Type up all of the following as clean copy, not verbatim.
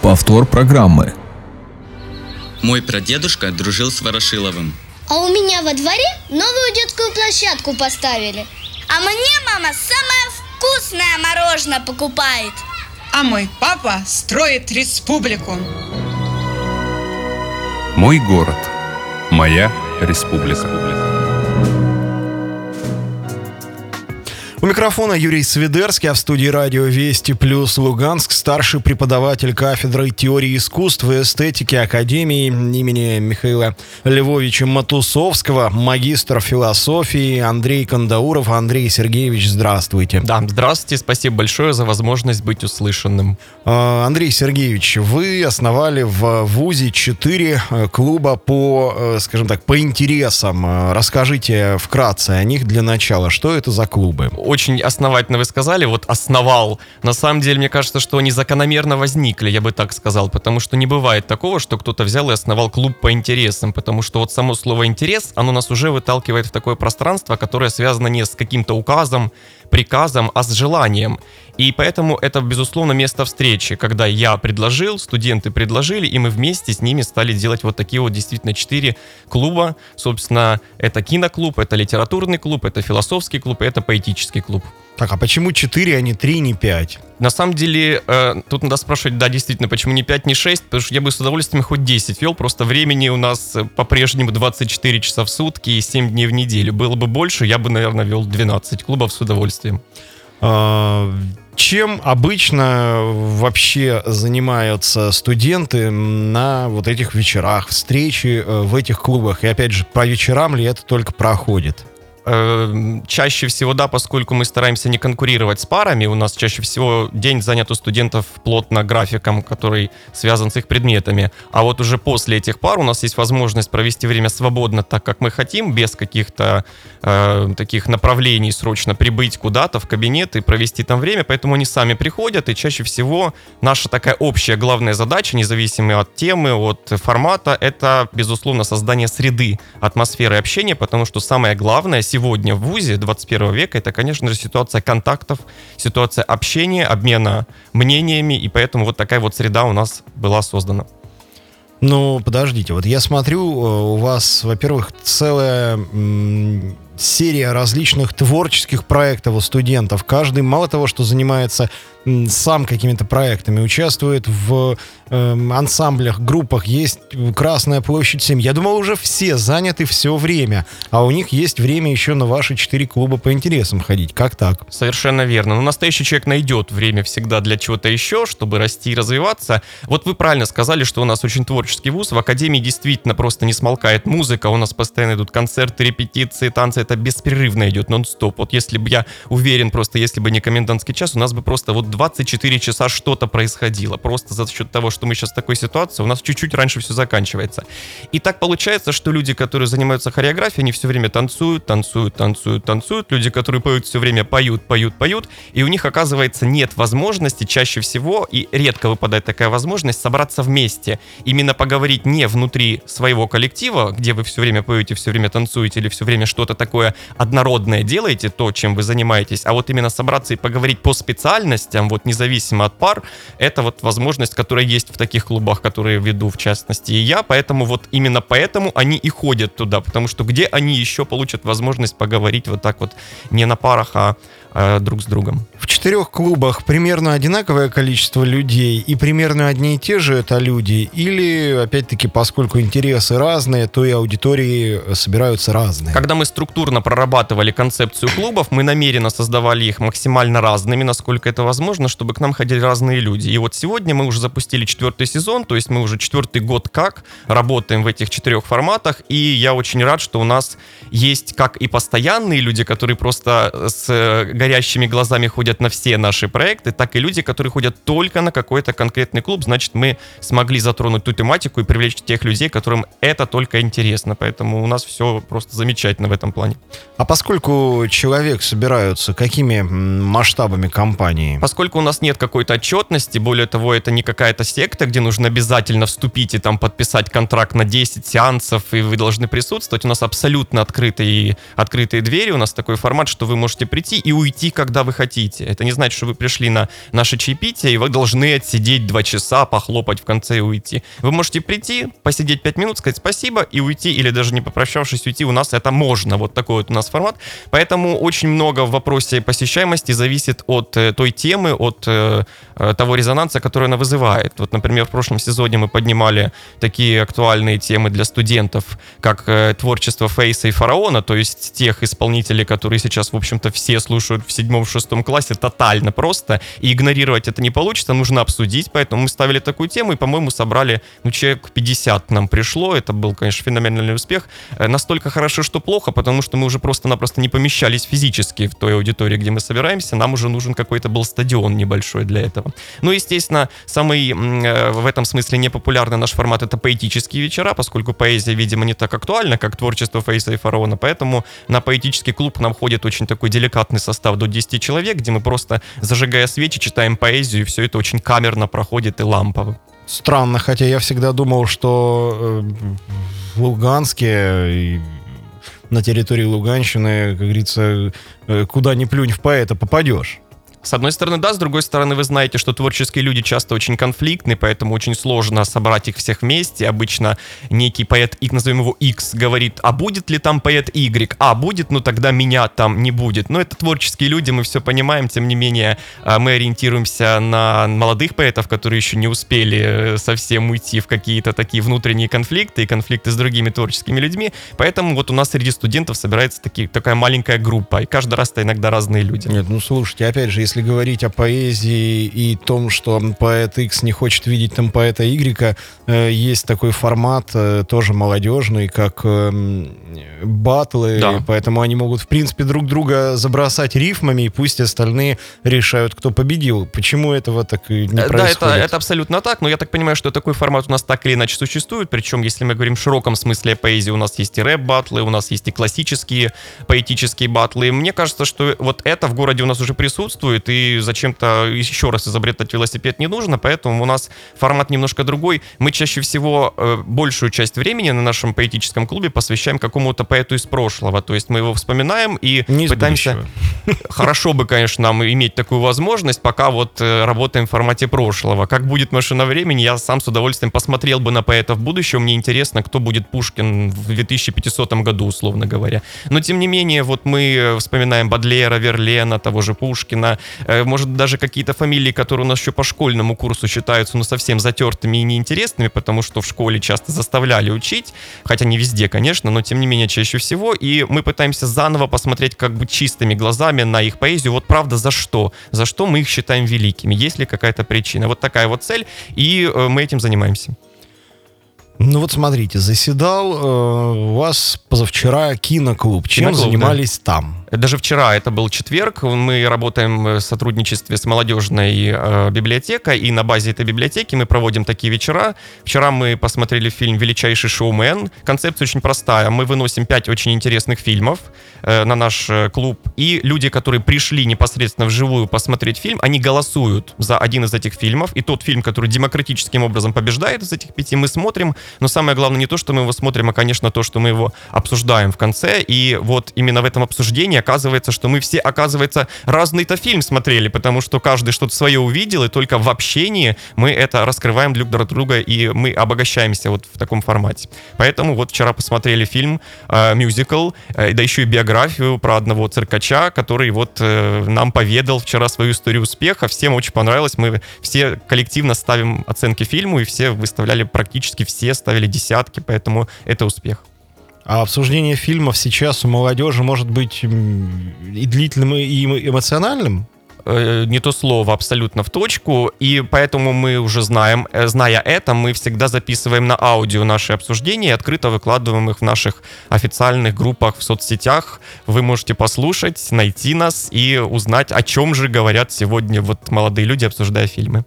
Повтор программы. Мой прадедушка дружил с Ворошиловым. А у меня во дворе новую детскую площадку поставили. А мне мама самое вкусное мороженое покупает. А мой папа строит республику. Мой город. Моя республика. У микрофона Юрий Свидерский, а в студии радио Вести Плюс Луганск старший преподаватель кафедры теории искусств и эстетики Академии имени Михаила Львовича Матусовского, магистр философии Андрей Кандауров. Андрей Сергеевич, здравствуйте. Да, здравствуйте, спасибо большое за возможность быть услышанным. Андрей Сергеевич, вы основали в ВУЗе 4 клуба по, скажем так, по интересам. Расскажите вкратце о них для начала. Что это за клубы? Очень основательно вы сказали, вот основал. На самом деле, мне кажется, что они закономерно возникли, я бы так сказал, потому что не бывает такого, что кто-то взял и основал клуб по интересам, потому что вот само слово «интерес», оно нас уже выталкивает в такое пространство, которое связано не с каким-то указом, приказом, а с желанием. И поэтому это, безусловно, место встречи, когда я предложил, студенты предложили, и мы вместе с ними стали делать вот такие вот действительно 4 клуба. Собственно, это киноклуб, это литературный клуб, это философский клуб, это поэтический клуб. Так, а почему 4, а не 3, не 5? На самом деле, тут надо спрашивать, да, действительно, почему не 5, не 6, потому что я бы с удовольствием хоть 10 вел, просто времени у нас по-прежнему 24 часа в сутки и 7 дней в неделю. Было бы больше, я бы, наверное, вел 12 клубов с удовольствием. Чем обычно вообще занимаются студенты на вот этих вечерах, встречи в этих клубах? И опять же, по вечерам ли это только проходит? Чаще всего, да, поскольку мы стараемся не конкурировать с парами, у нас чаще всего день занят у студентов плотно графиком, который связан с их предметами. А вот уже после этих пар у нас есть возможность провести время свободно так, как мы хотим, без каких-то таких направлений, срочно прибыть куда-то в кабинет и провести там время, поэтому они сами приходят, и чаще всего наша такая общая главная задача, независимо от темы, от формата, это, безусловно, создание среды, атмосферы общения, потому что самое главное сегодня в ВУЗе 21 века это, конечно же, ситуация контактов, ситуация общения, обмена мнениями, и поэтому вот такая вот среда у нас была создана. Ну, подождите, вот я смотрю, у вас, во-первых, целая серия различных творческих проектов у студентов. Каждый, мало того, что занимается сам какими-то проектами, участвует в ансамблях, группах. Есть Красная площадь 7. Я думал, уже все заняты все время, а у них есть время еще на ваши 4 клуба по интересам ходить. Как так? Совершенно верно. Но настоящий человек найдет время всегда для чего-то еще, чтобы расти и развиваться. Вот вы правильно сказали, что у нас очень творческий вуз. В академии действительно просто не смолкает музыка. У нас постоянно идут концерты, репетиции, танцы. Это беспрерывно идет, нон-стоп. Вот если бы, я уверен, просто если бы не комендантский час, у нас бы просто вот 24 часа что-то происходило. Просто за счет того, что мы сейчас в такой ситуации, у нас чуть-чуть раньше все заканчивается. И так получается, что люди, которые занимаются хореографией, они все время танцуют. Люди, которые поют, все время поют. И у них, оказывается, нет возможности чаще всего, и редко выпадает такая возможность, собраться вместе. Именно поговорить не внутри своего коллектива, где вы все время поете, все время танцуете или все время что-то такое однородное делаете, то, чем вы занимаетесь, а вот именно собраться и поговорить по специальностям, вот независимо от пар, это вот возможность, которая есть в таких клубах, которые веду, в частности, и я, поэтому вот именно поэтому они и ходят туда, потому что где они еще получат возможность поговорить вот так вот не на парах, а друг с другом. В 4 клубах примерно одинаковое количество людей и примерно одни и те же это люди? Или, опять-таки, поскольку интересы разные, то и аудитории собираются разные? Когда мы структурно прорабатывали концепцию клубов, мы намеренно создавали их максимально разными, насколько это возможно, чтобы к нам ходили разные люди. И вот сегодня мы уже запустили 4-й сезон, то есть мы уже 4-й год как работаем в этих 4 форматах, и я очень рад, что у нас есть как и постоянные люди, которые просто с горящими глазами ходят на все наши проекты, так и люди, которые ходят только на какой-то конкретный клуб. Значит, мы смогли затронуть ту тематику и привлечь тех людей, которым это только интересно. Поэтому у нас все просто замечательно в этом плане. А поскольку человек собираются, какими масштабами компании? Поскольку у нас нет какой-то отчетности, более того, это не какая-то секта, где нужно обязательно вступить и там подписать контракт на 10 сеансов, и вы должны присутствовать. У нас абсолютно открытые двери, у нас такой формат, что вы можете прийти и уйти уйти, когда вы хотите. Это не значит, что вы пришли на наше чаепитие, и вы должны отсидеть 2 часа, похлопать в конце и уйти. Вы можете прийти, посидеть 5 минут, сказать спасибо и уйти, или даже не попрощавшись уйти. У нас это можно. Вот такой вот у нас формат. Поэтому очень много в вопросе посещаемости зависит от той темы, от того резонанса, который она вызывает. Вот, например, в прошлом сезоне мы поднимали такие актуальные темы для студентов, как творчество Фейса и Фараона, то есть тех исполнителей, которые сейчас, в общем-то, все слушают в 7-6 классе тотально просто, и игнорировать это не получится, нужно обсудить, поэтому мы ставили такую тему, и, по-моему, собрали, человек 50 к нам пришло, это был, конечно, феноменальный успех, настолько хорошо, что плохо, потому что мы уже просто-напросто не помещались физически в той аудитории, где мы собираемся, нам уже нужен какой-то был стадион небольшой для этого. Ну, естественно, самый в этом смысле непопулярный наш формат — это поэтические вечера, поскольку поэзия, видимо, не так актуальна, как творчество Фейса и Фараона, поэтому на поэтический клуб к нам ходит очень такой деликатный состав до 10 человек, где мы просто, зажигая свечи, читаем поэзию, и все это очень камерно проходит и лампово. Странно, хотя я всегда думал, что в Луганске и на территории Луганщины, как говорится, куда ни плюнь в поэта попадешь. С одной стороны, да, с другой стороны, вы знаете, что творческие люди часто очень конфликтны, поэтому очень сложно собрать их всех вместе. Обычно некий поэт, назовем его X, говорит, а будет ли там поэт Y? А, будет, ну тогда меня там не будет. Но это творческие люди, мы все понимаем, тем не менее, мы ориентируемся на молодых поэтов, которые еще не успели совсем уйти в какие-то такие внутренние конфликты и конфликты с другими творческими людьми. Поэтому вот у нас среди студентов собирается такая маленькая группа, и каждый раз-то иногда разные люди. Нет, ну слушайте, опять же, если говорить о поэзии и том, что поэт X не хочет видеть там поэта Y, есть такой формат, тоже молодежный, как баттлы, да. Поэтому они могут, в принципе, друг друга забросать рифмами, и пусть остальные решают, кто победил. Почему этого так не происходит? Да, это абсолютно так, но я так понимаю, что такой формат у нас так или иначе существует, причем, если мы говорим в широком смысле о поэзии, у нас есть и рэп-баттлы, у нас есть и классические поэтические баттлы. Мне кажется, что вот это в городе у нас уже присутствует, и зачем-то еще раз изобретать велосипед не нужно, поэтому у нас формат немножко другой. Мы чаще всего большую часть времени на нашем поэтическом клубе посвящаем какому-то поэту из прошлого, то есть мы его вспоминаем и не пытаемся... Хорошо бы, конечно, нам иметь такую возможность, пока вот работаем в формате прошлого. Как будет «Машина времени», я сам с удовольствием посмотрел бы на поэтов будущего, мне интересно, кто будет Пушкин в 2500 году, условно говоря. Но, тем не менее, вот мы вспоминаем Бодлера, Верлена, того же Пушкина, может, даже какие-то фамилии, которые у нас еще по школьному курсу считаются, совсем затертыми и неинтересными, потому что в школе часто заставляли учить, хотя не везде, конечно, но, тем не менее, чаще всего, и мы пытаемся заново посмотреть как бы чистыми глазами на их поэзию, вот правда, за что? За что мы их считаем великими? Есть ли какая-то причина? Вот такая вот цель, и мы этим занимаемся. Ну вот смотрите, заседал у вас позавчера киноклуб. Чем Киноклуб, занимались там? Даже вчера, это был четверг, мы работаем в сотрудничестве с молодежной библиотекой, и на базе этой библиотеки мы проводим такие вечера. Вчера мы посмотрели фильм «Величайший шоумен». Концепция очень простая. Мы выносим 5 очень интересных фильмов на наш клуб, и люди, которые пришли непосредственно вживую посмотреть фильм, они голосуют за один из этих фильмов, и тот фильм, который демократическим образом побеждает из этих 5, мы смотрим. Но самое главное не то, что мы его смотрим, а, конечно, то, что мы его обсуждаем в конце. И вот именно в этом обсуждении оказывается, что мы все, оказывается, разный-то фильм смотрели, потому что каждый что-то свое увидел, и только в общении мы это раскрываем друг для друга, и мы обогащаемся вот в таком формате. Поэтому вот вчера посмотрели фильм, мюзикл, да еще и биографию про одного циркача, который вот нам поведал вчера свою историю успеха. Всем очень понравилось. Мы все коллективно ставим оценки фильму, и все выставляли, практически все ставили десятки, поэтому это успех. А обсуждение фильмов сейчас у молодежи может быть и длительным, и эмоциональным? Не то слово, абсолютно в точку, и поэтому мы уже зная это, мы всегда записываем на аудио наши обсуждения и открыто выкладываем их в наших официальных группах в соцсетях. Вы можете послушать, найти нас и узнать, о чем же говорят сегодня вот молодые люди, обсуждая фильмы.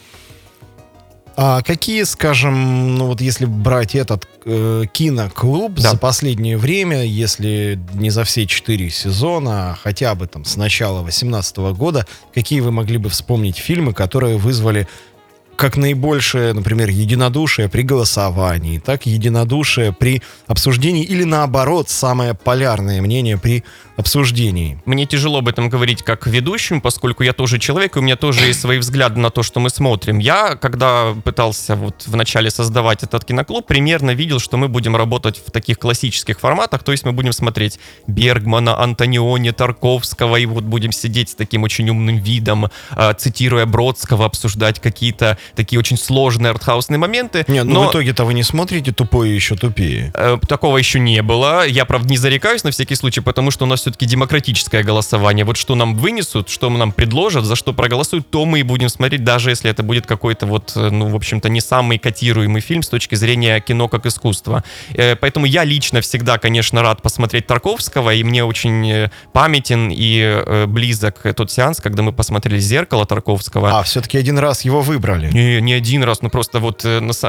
А какие, скажем, ну вот если брать этот киноклуб, да, за последнее время, если не за все 4 сезона, а хотя бы там с начала 2018 года, какие вы могли бы вспомнить фильмы, которые вызвали как наибольшее, например, единодушие при голосовании, так и единодушие при обсуждении или, наоборот, самое полярное мнение при обсуждении. Мне тяжело об этом говорить как ведущему, поскольку я тоже человек, и у меня тоже есть свои взгляды на то, что мы смотрим. Я, когда пытался вот вначале создавать этот киноклуб, примерно видел, что мы будем работать в таких классических форматах, то есть мы будем смотреть Бергмана, Антониони, Тарковского, и вот будем сидеть с таким очень умным видом, цитируя Бродского, обсуждать какие-то такие очень сложные артхаусные моменты. Нет, но в итоге-то вы не смотрите «Тупое еще тупее». Такого еще не было. Я, правда, не зарекаюсь на всякий случай, потому что у нас все-таки демократическое голосование. Вот что нам вынесут, что нам предложат, за что проголосуют, то мы и будем смотреть, даже если это будет какой-то вот, ну, в общем-то, не самый котируемый фильм с точки зрения кино как искусства. Поэтому я лично всегда, конечно, рад посмотреть Тарковского, и мне очень памятен и близок тот сеанс, когда мы посмотрели «Зеркало» Тарковского. А, все-таки один раз его выбрали. Не один раз, ну просто вот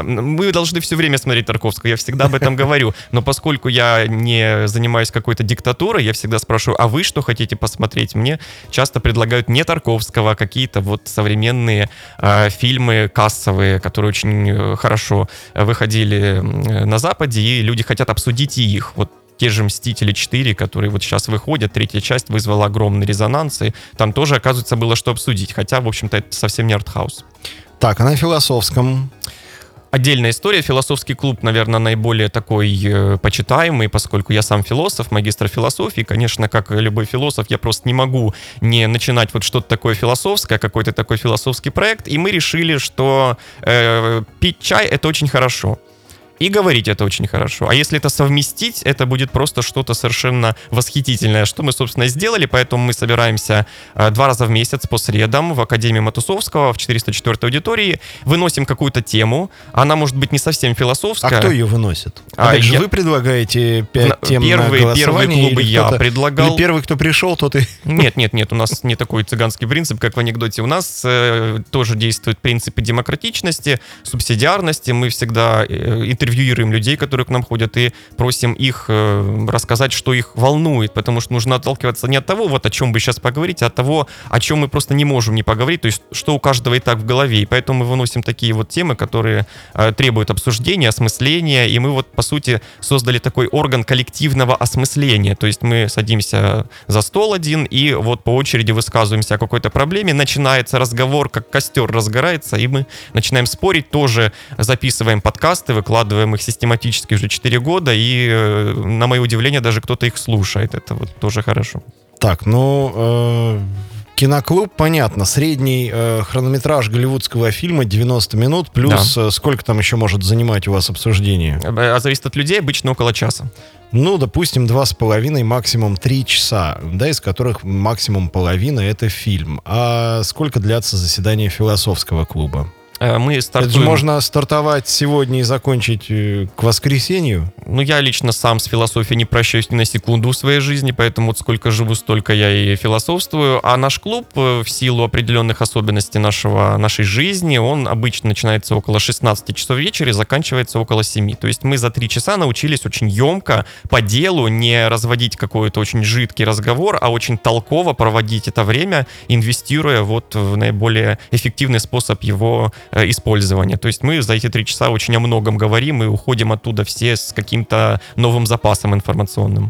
мы должны все время смотреть Тарковского, я всегда об этом говорю, но поскольку я не занимаюсь какой-то диктатурой, я всегда спрашиваю, а вы что хотите посмотреть? Мне часто предлагают не Тарковского, а какие-то вот современные фильмы кассовые, которые очень хорошо выходили на Западе, и люди хотят обсудить и их. Вот те же «Мстители 4», которые вот сейчас выходят, 3-я часть вызвала огромный резонанс, и там тоже, оказывается, было что обсудить, хотя, в общем-то, это совсем не артхаус. Так, а на философском? Отдельная история. Философский клуб, наверное, наиболее такой почитаемый, поскольку я сам философ, магистр философии. Конечно, как любой философ, я просто не могу не начинать вот что-то такое философское, какой-то такой философский проект. И мы решили, что пить чай — это очень хорошо. И говорить это очень хорошо. А если это совместить, это будет просто что-то совершенно восхитительное, что мы, собственно, и сделали. Поэтому мы собираемся 2 раза в месяц по средам в Академии Матусовского в 404-й аудитории, выносим какую-то тему. Она может быть не совсем философская. А кто ее выносит? Опять же, вы предлагаете 5 тем на голосование? Первые клубы я предлагал. Или первый, кто пришел, тот и... Нет, у нас не такой цыганский принцип, как в анекдоте. У нас тоже действуют принципы демократичности, субсидиарности. Мы всегда интервьюируем людей, которые к нам ходят, и просим их рассказать, что их волнует, потому что нужно отталкиваться не от того, вот о чем бы сейчас поговорить, а от того, о чем мы просто не можем не поговорить, то есть что у каждого и так в голове. И поэтому мы выносим такие вот темы, которые требуют обсуждения, осмысления, и мы вот, по сути, создали такой орган коллективного осмысления, то есть мы садимся за стол один, и вот по очереди высказываемся о какой-то проблеме, начинается разговор, как костер разгорается, и мы начинаем спорить, тоже записываем подкасты, выкладываем их систематически уже 4 года, и, на мое удивление, даже кто-то их слушает. Это вот тоже хорошо. Так, киноклуб, понятно. Средний хронометраж голливудского фильма 90 минут, плюс сколько там еще может занимать у вас обсуждение? А зависит от людей, обычно около часа. Ну, допустим, 2,5, максимум 3 часа, да, из которых максимум половина — это фильм. А сколько длятся заседания философского клуба? Мы стартуем... Это же можно стартовать сегодня и закончить к воскресенью? Ну, я лично сам с философией не прощаюсь ни на секунду в своей жизни, поэтому вот сколько живу, столько я и философствую. А наш клуб, в силу определенных особенностей нашей жизни, он обычно начинается около 16 часов вечера и заканчивается около 7. То есть мы за 3 часа научились очень емко, по делу, не разводить какой-то очень жидкий разговор, а очень толково проводить это время, инвестируя вот в наиболее эффективный способ его использования. То есть мы за эти 3 часа очень о многом говорим и уходим оттуда все с каким-то новым запасом информационным.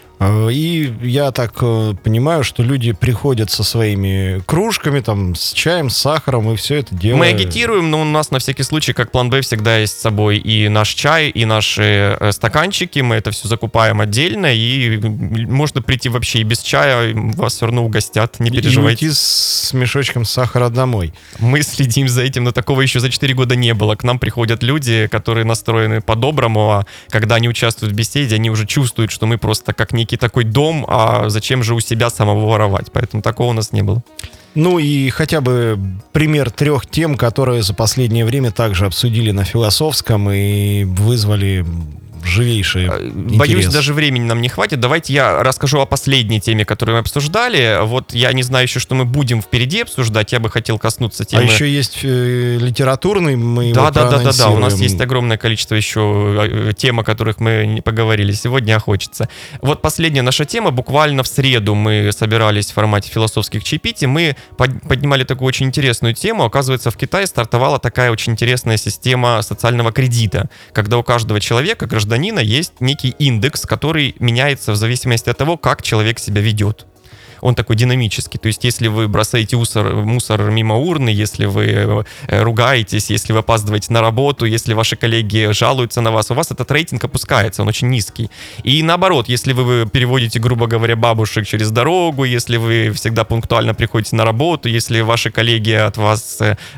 И я так понимаю, что люди приходят со своими кружками, там, с чаем, с сахаром, и все это дело... Мы агитируем, но у нас на всякий случай, как план Б, всегда есть с собой и наш чай, и наши стаканчики. Мы это все закупаем отдельно, и можно прийти вообще и без чая, вас все равно угостят, не переживайте. И уйти с мешочком сахара домой. Мы следим за этим, но такого еще за 4 года не было. К нам приходят люди, которые настроены по-доброму, а когда они участвуют в беседе, они уже чувствуют, что мы просто как некий такой дом, а зачем же у себя самого воровать? Поэтому такого у нас не было. Ну и хотя бы пример 3 тем, которые за последнее время также обсудили на философском и вызвали живейшие. Боюсь, интерес. даже времени нам не хватит. Давайте я расскажу о последней теме, которую мы обсуждали. Вот я не знаю еще, что мы будем впереди обсуждать. Я бы хотел коснуться темы... А еще есть литературный, мы его Да. У нас проанонсируем. есть огромное количество еще тем, о которых мы не поговорили. Сегодня хочется. Вот последняя наша тема. Буквально в среду мы собирались в формате философских чаепитий. Мы поднимали такую очень интересную тему. Оказывается, в Китае стартовала такая очень интересная система социального кредита, когда у каждого человека, гражданина, есть некий индекс, который меняется в зависимости от того, как человек себя ведет. Он такой динамический. То есть, если вы бросаете мусор мимо урны, если вы ругаетесь, если вы опаздываете на работу, если ваши коллеги жалуются на вас, у вас этот рейтинг опускается, он очень низкий. И наоборот, если вы переводите, грубо говоря, бабушек через дорогу, если вы всегда пунктуально приходите на работу, если ваши коллеги от вас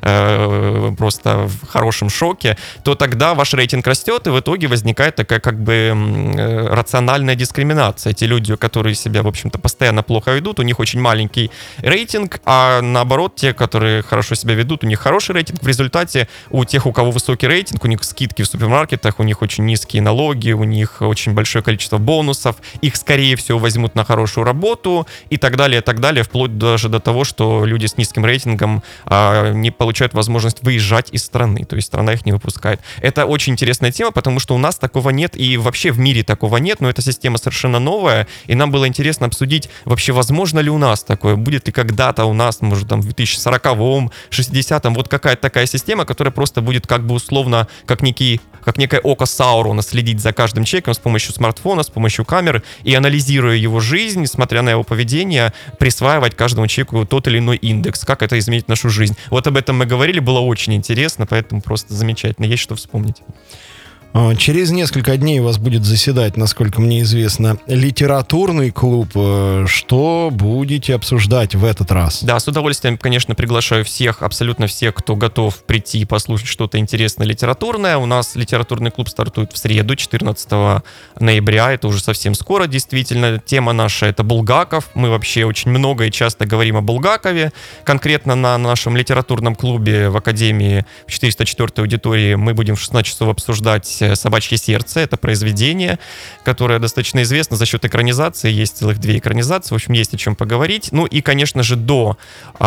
просто в хорошем шоке, то тогда ваш рейтинг растет, и в итоге возникает такая как бы рациональная дискриминация. Те люди, которые себя, в общем-то, постоянно плохо ведут, у них очень маленький рейтинг, а наоборот, те, которые хорошо себя ведут, у них хороший рейтинг. В результате у тех, у кого высокий рейтинг, у них скидки в супермаркетах, у них очень низкие налоги, у них очень большое количество бонусов, их, скорее всего, возьмут на хорошую работу и так далее, вплоть даже до того, что люди с низким рейтингом не получают возможность выезжать из страны, то есть страна их не выпускает. Это очень интересная тема, потому что у нас такого нет, и вообще в мире такого нет, но эта система совершенно новая, и нам было интересно обсудить вообще, возможно ли у нас такое, будет ли когда-то у нас, может, там, в 2040-м, 60-м, вот какая-то такая система, которая просто будет как бы условно, как некое око Саурона следить за каждым человеком с помощью смартфона, с помощью камеры, и анализируя его жизнь, смотря на его поведение, присваивать каждому человеку тот или иной индекс, как это изменит нашу жизнь. Вот об этом мы говорили, было очень интересно, поэтому просто замечательно, есть что вспомнить. Через несколько дней у вас будет заседать, насколько мне известно, литературный клуб. Что будете обсуждать в этот раз? Да, с удовольствием, конечно, приглашаю всех, абсолютно всех, кто готов прийти и послушать что-то интересное литературное. У нас литературный клуб стартует в среду, 14 ноября. Это уже совсем скоро, действительно. Тема наша — это Булгаков. Мы вообще очень много и часто говорим о Булгакове. Конкретно на нашем литературном клубе в Академии в 404-й аудитории мы будем в 16 часов обсуждать «Собачье сердце». Это произведение, которое достаточно известно за счет экранизации. Есть целых 2 экранизации. В общем, есть о чем поговорить. Ну и, конечно же, до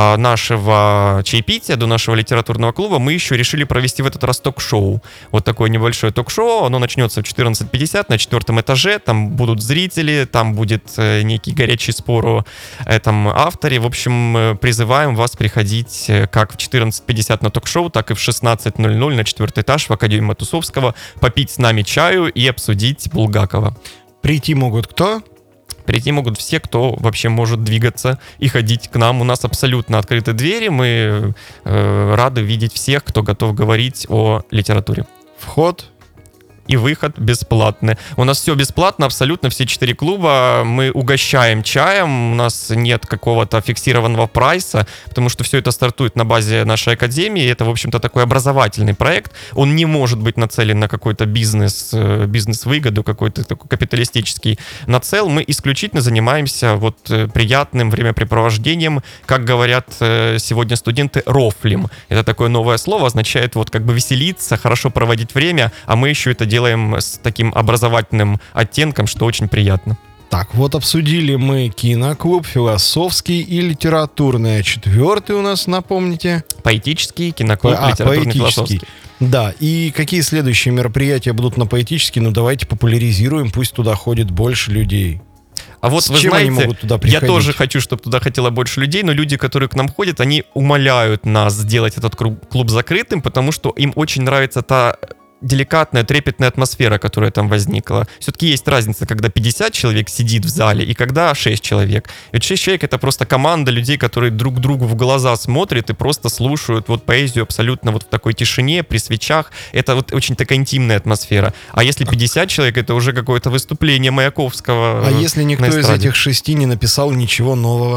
нашего чаепития, до нашего литературного клуба мы еще решили провести в этот раз ток-шоу. Вот такое небольшое ток-шоу. Оно начнется в 14:50 на 4-м этаже. Там будут зрители, там будет некий горячий спор о этом авторе. В общем, призываем вас приходить как в 14:50 на ток-шоу, так и в 16:00 на 4-й этаж в Академию Матусовского, попить с нами чаю и обсудить Булгакова. Прийти могут кто? Прийти могут все, кто вообще может двигаться и ходить к нам. У нас абсолютно открыты двери. Мы рады видеть всех, кто готов говорить о литературе. Вход и выход бесплатный. У нас все бесплатно, абсолютно все 4 клуба. Мы угощаем чаем, у нас нет какого-то фиксированного прайса, потому что все это стартует на базе нашей академии. Это, в общем-то, такой образовательный проект. Он не может быть нацелен на какой-то бизнес-выгоду, какой-то такой капиталистический нацел. Мы исключительно занимаемся вот приятным времяпрепровождением, как говорят сегодня студенты, рофлем. Это такое новое слово, означает вот как бы веселиться, хорошо проводить время, а мы еще это делаем с таким образовательным оттенком, что очень приятно. Так, вот обсудили мы киноклуб, философский и литературный. А 4-й у нас, напомните? Поэтический киноклуб, литературный, философский. Да, и какие следующие мероприятия будут на поэтический? Ну, давайте популяризируем, пусть туда ходит больше людей. А вот, с вы чем знаете, они могут туда я приходить? тоже хочу, чтобы туда хотело больше людей, но люди, которые к нам ходят, они умоляют нас сделать этот клуб закрытым, потому что им очень нравится та деликатная, трепетная атмосфера, которая там возникла. Все-таки есть разница, когда 50 человек сидит в зале и когда 6 человек. Ведь 6 человек — это просто команда людей, которые друг другу в глаза смотрят и просто слушают вот поэзию абсолютно вот в такой тишине, при свечах. Это вот очень такая интимная атмосфера. А если 50 человек, это уже какое-то выступление Маяковского. А если никто из этих 6 не написал ничего нового?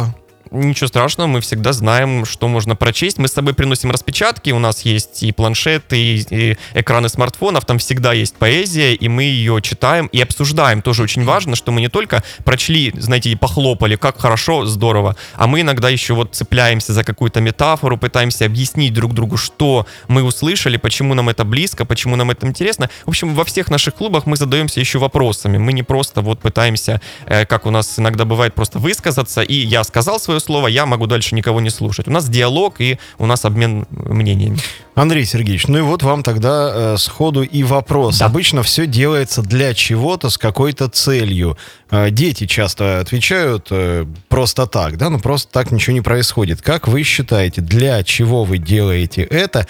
ничего страшного, мы всегда знаем, что можно прочесть. Мы с собой приносим распечатки, у нас есть и планшеты, и экраны смартфонов, там всегда есть поэзия, и мы ее читаем и обсуждаем. Тоже очень важно, что мы не только прочли, знаете, и похлопали, как хорошо, здорово, а мы иногда еще вот цепляемся за какую-то метафору, пытаемся объяснить друг другу, что мы услышали, почему нам это близко, почему нам это интересно. В общем, во всех наших клубах мы задаемся еще вопросами. Мы не просто вот пытаемся, как у нас иногда бывает, просто высказаться, и я сказал свое слово, я могу дальше никого не слушать. У нас диалог, и у нас обмен мнениями. Андрей Сергеевич, ну и вот вам тогда сходу и вопрос. Да. Обычно все делается для чего-то, с какой-то целью. Дети часто отвечают просто так, да, ну просто так ничего не происходит. Как вы считаете, для чего вы делаете это?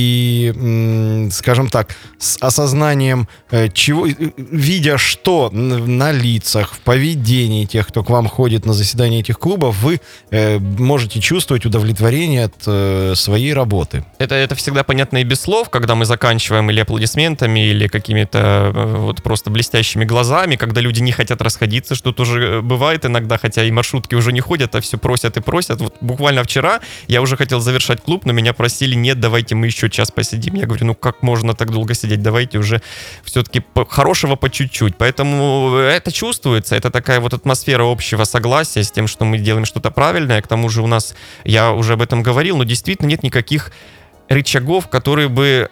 И, скажем так, с осознанием чего, видя что на лицах, в поведении тех, кто к вам ходит на заседания этих клубов, вы можете чувствовать удовлетворение от своей работы. Это всегда понятно и без слов, когда мы заканчиваем или аплодисментами, или какими-то вот просто блестящими глазами, когда люди не хотят расходиться, что тоже бывает иногда, хотя и маршрутки уже не ходят, а все просят и просят. Вот буквально вчера я уже хотел завершать клуб, но меня просили: нет, давайте мы еще час посидим. Я говорю, ну как можно так долго сидеть, давайте уже все-таки хорошего по чуть-чуть. Поэтому это чувствуется, это такая вот атмосфера общего согласия с тем, что мы делаем что-то правильное. К тому же у нас, я уже об этом говорил, но действительно нет никаких рычагов, которые бы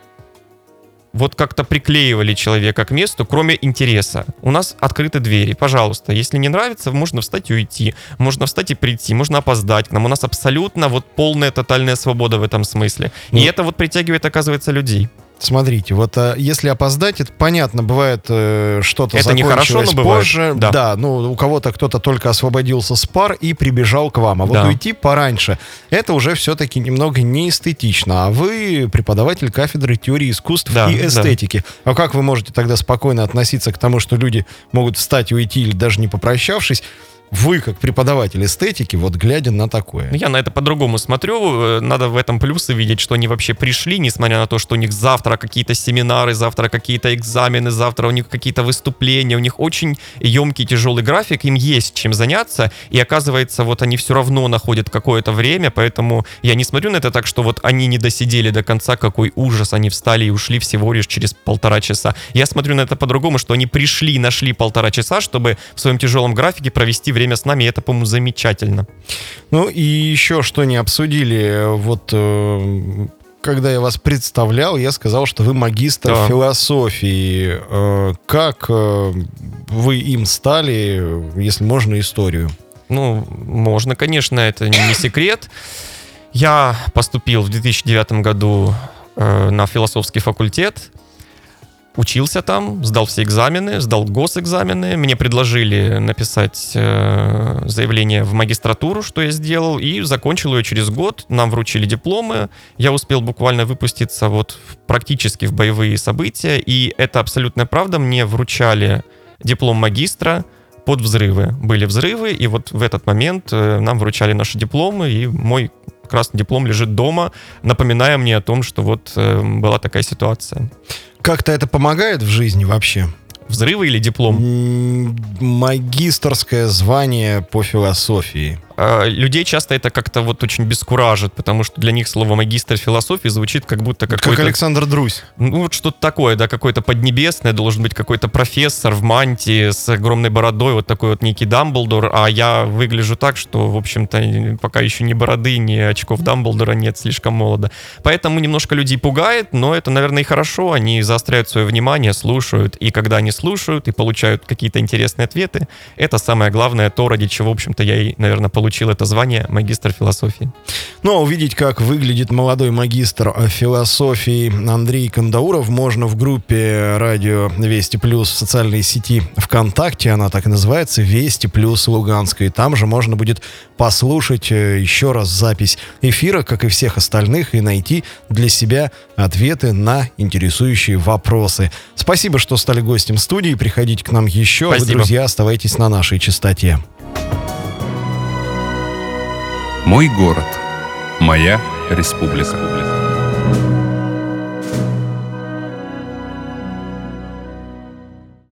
вот как-то приклеивали человека к месту, кроме интереса. У нас открыты двери. Пожалуйста, если не нравится, можно встать и уйти. Можно встать и прийти, можно опоздать к нам. У нас абсолютно вот полная, тотальная свобода в этом смысле. И это вот притягивает, оказывается, людей. Смотрите, вот если опоздать, это понятно, бывает что-то это закончилось нехорошо, но бывает. Позже. Да. Ну у кого-то кто-то только освободился с пар и прибежал к вам. А вот Да. уйти пораньше, это уже все-таки немного неэстетично. А вы преподаватель кафедры теории искусств Да, и эстетики. А как вы можете тогда спокойно относиться к тому, что люди могут встать и уйти, или даже не попрощавшись? Вы, как преподаватель эстетики, вот глядя на такое. Я на это по-другому смотрю. Надо в этом плюсы видеть, что они вообще пришли, несмотря на то, что у них завтра какие-то семинары, завтра какие-то экзамены, завтра у них какие-то выступления, у них очень емкий, тяжелый график, им есть чем заняться, и оказывается, вот они все равно находят какое-то время, поэтому я не смотрю на это так, что вот они не досидели до конца, какой ужас, они встали и ушли всего лишь через 1,5 часа. Я смотрю на это по-другому, что они пришли, нашли 1,5 часа, чтобы в своем тяжелом графике провести время с нами, и это, по-моему, замечательно. Ну и еще что не обсудили, вот когда я вас представлял, я сказал, что вы магистр философии. Как вы им стали, если можно, историю? Ну, можно, конечно, это не секрет. Я поступил в 2009 году на философский факультет. Учился там, сдал все экзамены, сдал госэкзамены. Мне предложили написать заявление в магистратуру, что я сделал, и закончил ее через год. Нам вручили дипломы. Я успел буквально выпуститься вот практически в боевые события, и это абсолютная правда. Мне вручали диплом магистра под взрывы. Были взрывы, и вот в этот момент нам вручали наши дипломы, и мой красный диплом лежит дома, напоминая мне о том, что вот была такая ситуация. Как-то это помогает в жизни вообще? Взрывы или диплом? Магистерское звание по философии. Людей часто это как-то вот очень бескуражит, потому что для них слово магистр философии звучит как будто какой-то... Как Александр Друзь. Ну вот что-то такое, да, какое-то поднебесное, должен быть какой-то профессор в мантии с огромной бородой, вот такой вот некий Дамблдор, а я выгляжу так, что, в общем-то, пока еще ни бороды, ни очков Дамблдора нет, слишком молодо. Поэтому немножко людей пугает, но это, наверное, и хорошо, они заостряют свое внимание, слушают, и когда они слушают и получают какие-то интересные ответы, это самое главное, то, ради чего, в общем-то, я и, наверное, получил это звание магистр философии. Ну, а увидеть, как выглядит молодой магистр философии Андрей Кандауров, можно в группе радио Вести Плюс в социальной сети ВКонтакте, она так и называется, Вести Плюс Луганска, и там же можно будет послушать еще раз запись эфира, как и всех остальных, и найти для себя ответы на интересующие вопросы. Спасибо, что стали гостем студии, приходите к нам еще. Спасибо. Вы, друзья, оставайтесь на нашей частоте. Мой город. Моя республика.